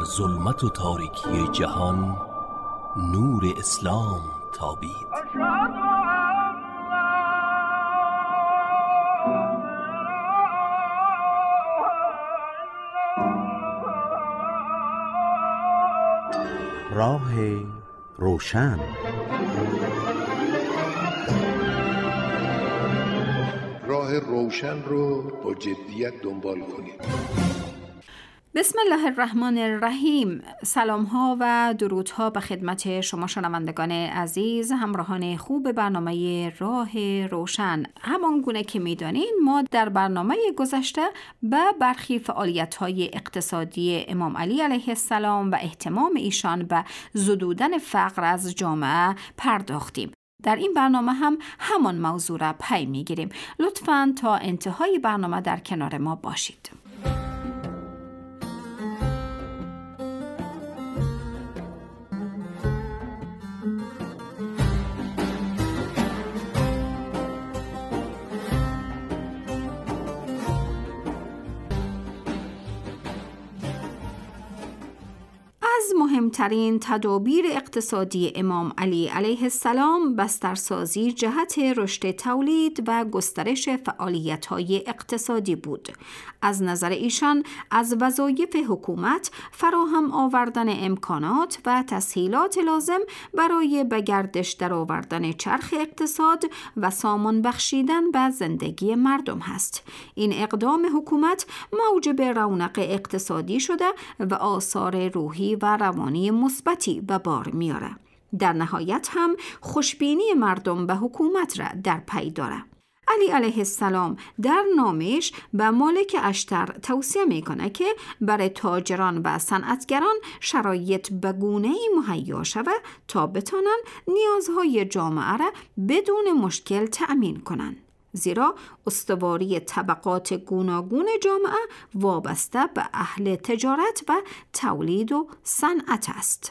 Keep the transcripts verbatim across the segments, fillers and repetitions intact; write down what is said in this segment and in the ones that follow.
در ظلمت و تاریکی جهان نور اسلام تابید. راه روشن. راه روشن رو با جدیت دنبال کنید. بسم الله الرحمن الرحیم. سلام ها و درودها به خدمت شما شنوندگان عزیز، همراهان خوب برنامه راه روشن. همان گونه که میدانین ما در برنامه گذشته به برخی فعالیت های اقتصادی امام علی علیه السلام و اهتمام ایشان به زدودن فقر از جامعه پرداختیم. در این برنامه هم همان موضوع را پی میگیریم. لطفاً تا انتهای برنامه در کنار ما باشید. از مهمترین تدابیر اقتصادی امام علی علیه السلام بسترسازی جهت رشد تولید و گسترش فعالیت‌های اقتصادی بود. از نظر ایشان از وظایف حکومت فراهم آوردن امکانات و تسهیلات لازم برای به گردش درآوردن چرخ اقتصاد و سامان بخشیدن به زندگی مردم هست. این اقدام حکومت موجب رونق اقتصادی شده و آثار روحی و روانی مثبتی به بار میاره. در نهایت هم خوشبینی مردم به حکومت را در پی داره. علی علیه السلام در نامش به مالک اشتر توصیه میکنه که برای تاجران و صنعتگران شرایط به گونه‌ای مهیا شود تا بتانن نیازهای جامعه را بدون مشکل تأمین کنند. زیرا استواری طبقات گوناگون جامعه وابسته به اهل تجارت و تولید و صنعت است.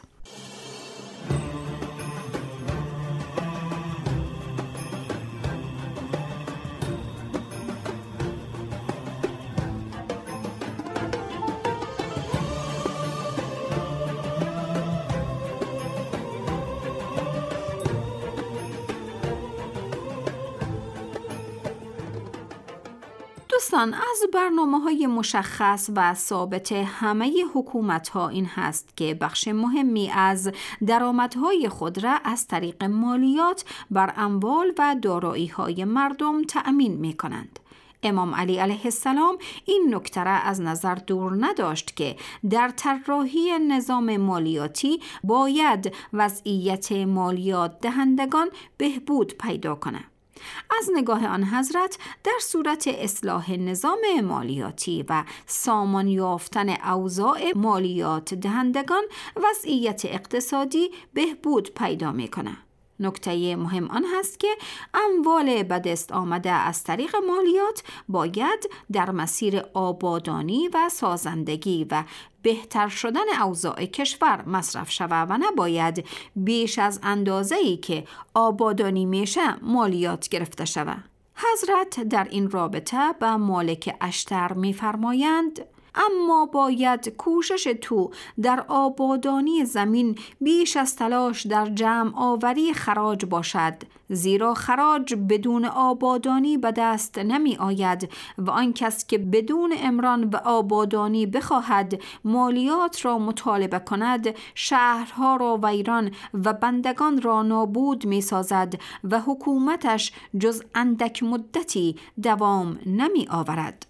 دوستان، از برنامه‌های مشخص و ثابت همه حکومت‌ها این هست که بخش مهمی از درآمدهای خود را از طریق مالیات بر اموال و دارایی‌های مردم تأمین می‌کنند. امام علی علیه السلام این نکته را از نظر دور نداشت که در طراحی نظام مالیاتی باید وضعیت مالیات دهندگان بهبود پیدا کند. از نگاه آن حضرت در صورت اصلاح نظام مالیاتی و سامان یافتن اوضاع مالیات دهندگان وضعیت اقتصادی بهبود پیدا می‌کند. نکته مهم آن هست که اموال به دست آمده از طریق مالیات باید در مسیر آبادانی و سازندگی و بهتر شدن اوضاع کشور مصرف شود و نباید بیش از اندازه‌ای که آبادانی میشه مالیات گرفته شود. حضرت در این رابطه به مالک اشتر می‌فرمایند: اما باید کوشش تو در آبادانی زمین بیش از تلاش در جمع آوری خراج باشد، زیرا خراج بدون آبادانی به دست نمی آید و آن کس که بدون امران و آبادانی بخواهد مالیات را مطالبه کند شهرها را ویران و بندگان را نابود می سازد و حکومتش جز اندک مدتی دوام نمی آورد.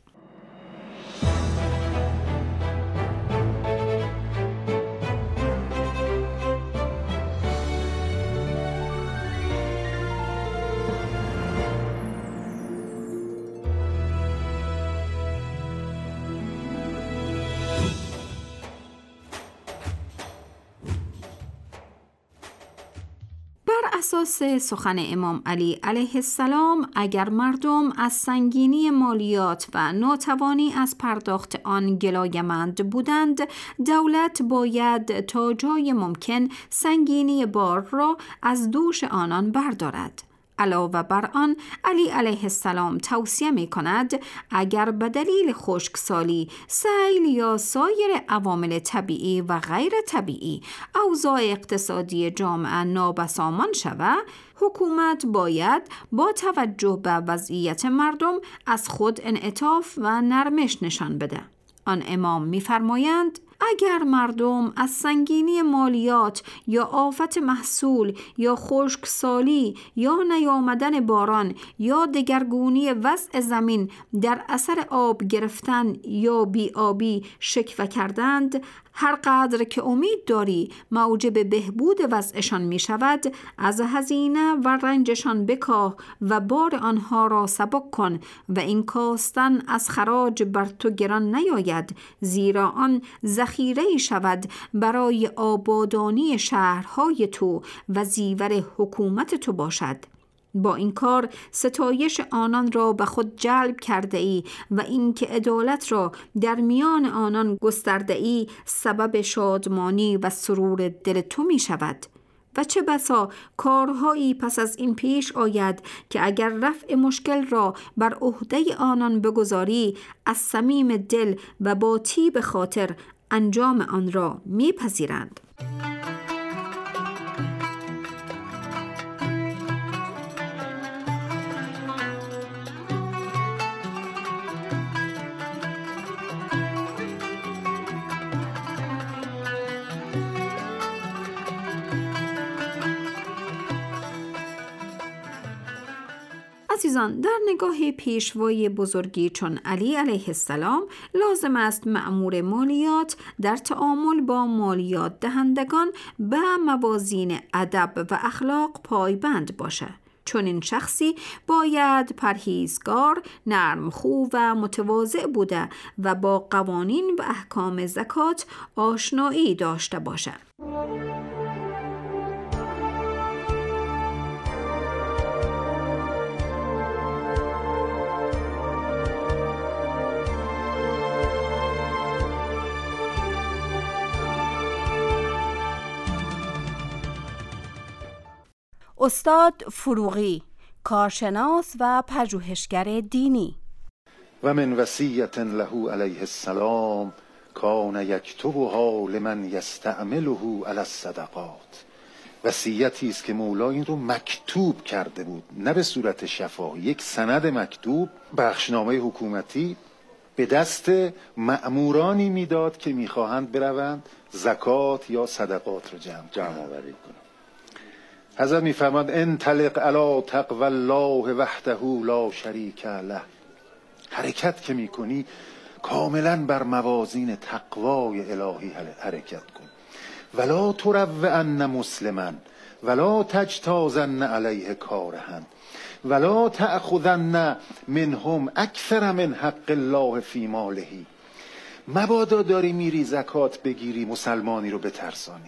بر اساس سخن امام علی علیه السلام اگر مردم از سنگینی مالیات و ناتوانی از پرداخت آن گلایه‌مند بودند، دولت باید تا جای ممکن سنگینی بار را از دوش آنان بردارد. علاوه بر آن علی علیه السلام توصیه می کند اگر به دلیل خشکسالی، سیل یا سایر عوامل طبیعی و غیر طبیعی اوضاع اقتصادی جامعه نابسامان شود، حکومت باید با توجه به وضعیت مردم از خود انعطاف و نرمش نشان بده. آن امام می‌فرمایند اگر مردم از سنگینی مالیات یا آفت محصول یا خشکسالی یا نیامدن باران یا دگرگونی وضع زمین در اثر آب گرفتن یا بی‌آبی شکوه کردند، هر قدر که امید داری موجب بهبود وضعشان می شود، از هزینه و رنجشان بکاه و بار آنها را سبک کن و این کاستن از خراج بر تو گران نیاید، زیرا آن ذخیره‌ای شود برای آبادانی شهرهای تو و زیور حکومت تو باشد. با این کار ستایش آنان را به خود جلب کرده ای و اینکه عدالت را در میان آنان گسترده ای سبب شادمانی و سرور دل تو می شود. و چه بسا کارهایی پس از این پیش آید که اگر رفع مشکل را بر عهده آنان بگذاری، از صمیم دل و با طیب خاطر انجام آن را می پذیرند. عزیزان، در نگاه پیشوای بزرگی چون علی علیه السلام لازم است مأمور مالیات در تعامل با مالیات دهندگان به موازین ادب و اخلاق پایبند باشد. چون این شخصی باید پرهیزگار، نرمخو و متواضع بوده و با قوانین و احکام زکات آشنایی داشته باشد. استاد فروغی، کارشناس و پژوهشگر دینی. و من وصیة له علیه السلام کان یکتبها لمن یستعمله علی الصدقات. وصیتی است که مولا این رو مکتوب کرده بود، نه به صورت شفاهی، یک سند مکتوب، بخشنامه حکومتی به دست مأمورانی میداد که میخواهند بروند زکات یا صدقات رو جمع جمع آوری کنند. حضرت میفرماد انطلق علی تقوی الله وحده لا شریک له. حرکت که میکنی کاملا بر موازین تقوای الهی حرکت کن. ولا تروعن مسلما ولا تجتازن علیه کارها ولا تأخذن منهم اکثر من حق الله فی ماله. مبادا داری میری زکات بگیری مسلمانی رو بترسانی،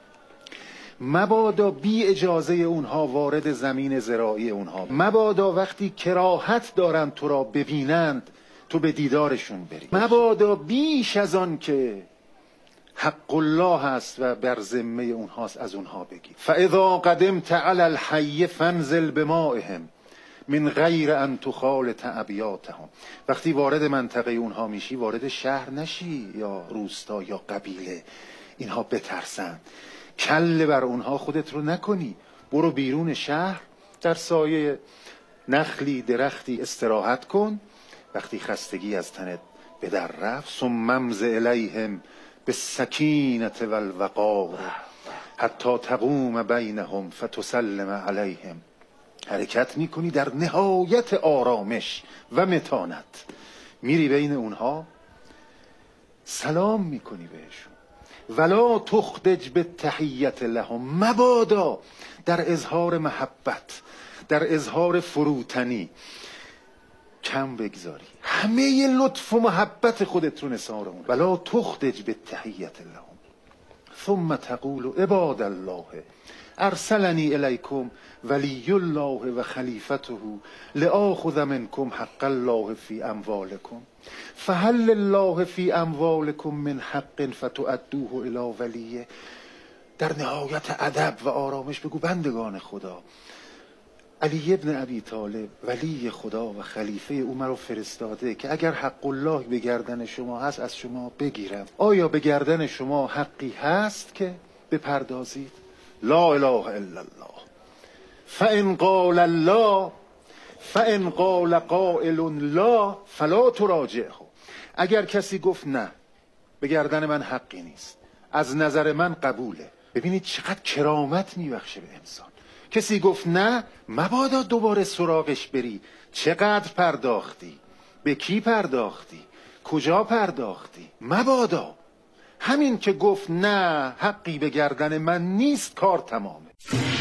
مبادا بی اجازه اونها وارد زمین زراعی اونها، مبادا وقتی کراهت دارن تو را ببینند تو به دیدارشون بری، مبادا بیش از آن که حق الله هست و بر ذمه اونهاست از اونها بگی. فاذا قدمت علی الحی فانزل بمائهم من غیر ان تخالط ابیاتهم. وقتی وارد منطقه اونها میشی وارد شهر نشی یا روستا یا قبیله اینها بترسن، کله بر اونها خودت رو نکنی، برو بیرون شهر در سایه نخلی درختی استراحت کن. وقتی خستگی از تنت به در رفت ثم امض الیهم بالسکینة والوقار حتی تقوم بینهم فتسلم علیهم. حرکت میکنی در نهایت آرامش و متانت، میری بین اونها سلام میکنی بهشون. ولا تخدج بالتحیة لهم. مبادا در اظهار محبت، در اظهار فروتنی کم بگذاری، همه لطف و محبت خودت رو نثار اون. ولا تخدج بالتحیة لهم ثم تقول عباد الله ارسلنی الیکم ولی الله و خلیفته لآخذ منکم حق الله فی اموالکم فهل الله فی اموالکم من حق فتؤدوه الی ولیه. در نهایت ادب و آرامش بگو بندگان خدا، علی ابن ابی طالب ولی خدا و خلیفه او مرا فرستاده که اگر حق الله به گردن شما هست از شما بگیرم. آیا به گردن شما حقی هست که بپردازید؟ لا اله الا الله فان قال الله فان قال قائل لا فلا تراجعه. اگر کسی گفت نه به گردن من حقی نیست، از نظر من قبوله. ببینید چقدر کرامت میبخشه به انسان. کسی گفت نه، مبادا دوباره سراغش بری. چقدر پرداختی؟ به کی پرداختی؟ کجا پرداختی؟ مبادا. همین که گفت نه حقی به گردن من نیست، کار تمامه.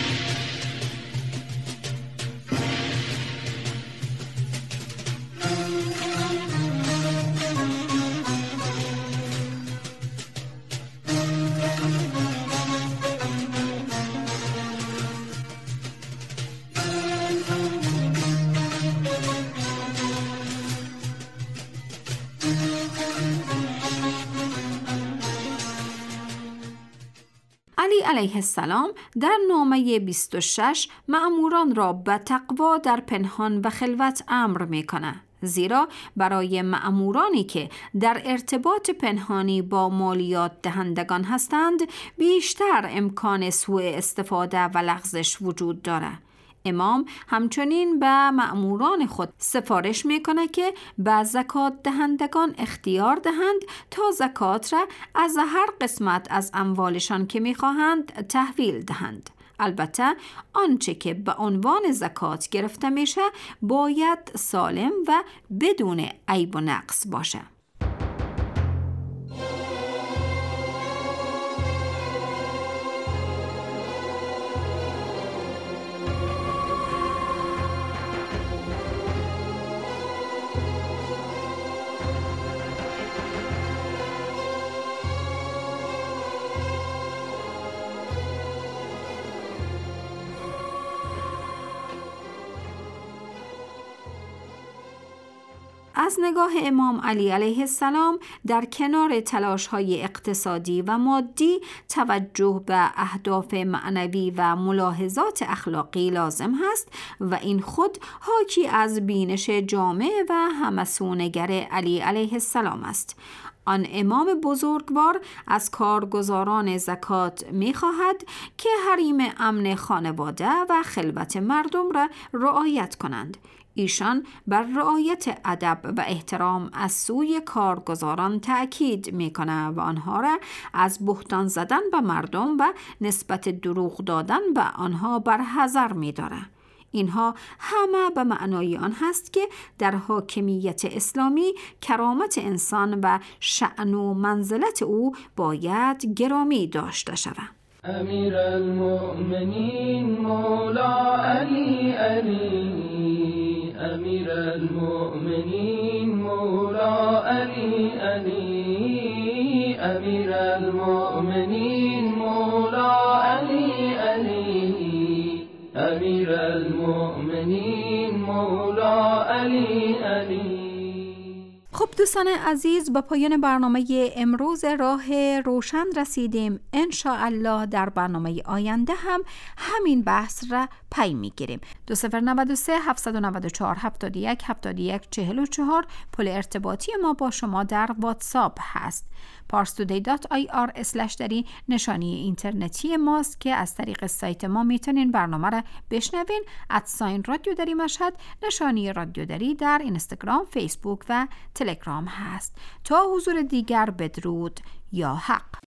علی علیه السلام در نامه بیست و شش مأموران را به تقوا در پنهان و خلوت امر میکنه، زیرا برای مأمورانی که در ارتباط پنهانی با مالیات دهندگان هستند بیشتر امکان سوء استفاده و لغزش وجود داره. امام همچنین به مأموران خود سفارش میکنه که به زکات دهندگان اختیار دهند تا زکات را از هر قسمت از اموالشان که میخواهند تحویل دهند. البته آنچه که به عنوان زکات گرفته میشه باید سالم و بدون عیب و نقص باشه. از نگاه امام علی علیه السلام در کنار تلاش‌های اقتصادی و مادی توجه به اهداف معنوی و ملاحظات اخلاقی لازم هست و این خود حاکی از بینش جامع و همسونگر علی علیه السلام است. آن امام بزرگوار از کارگزاران زکات می خواهد که حریم امن خانواده و خلوت مردم را رعایت کنند. ایشان بر رعایت ادب و احترام از سوی کارگزاران تأکید میکنه و آنها را از بهتان زدن به مردم و نسبت دروغ دادن به آنها بر حذر میداره. اینها همه به معنای آن هست که در حاکمیت اسلامی کرامت انسان و شأن و منزلت او باید گرامی داشته شود. امیر المؤمنین مولا علی علی امیر المؤمنین مولا علی علی امیر المؤمنین مولا علی علی امیر المؤمنین مولا علی علی. خب دوستان عزیز، به پایان برنامه امروز راه روشن رسیدیم. ان شاء الله در برنامه آینده هم همین بحث را پی میگیریم. دو صفر نود و سه هفت نود و چهار هفتاد و یک هفتاد و یک چهل و چهار پل ارتباطی ما با شما در واتساپ هست. پارس تودی دات آی آر اسلش دری نشانی اینترنتی ماست که از طریق سایت ما میتونین برنامه را بشنوین. ادساین رادیو دری مشهد نشانی رادیو دری در اینستاگرام، فیسبوک و تلگرام هست. تا حضور دیگر بدرود یا حق.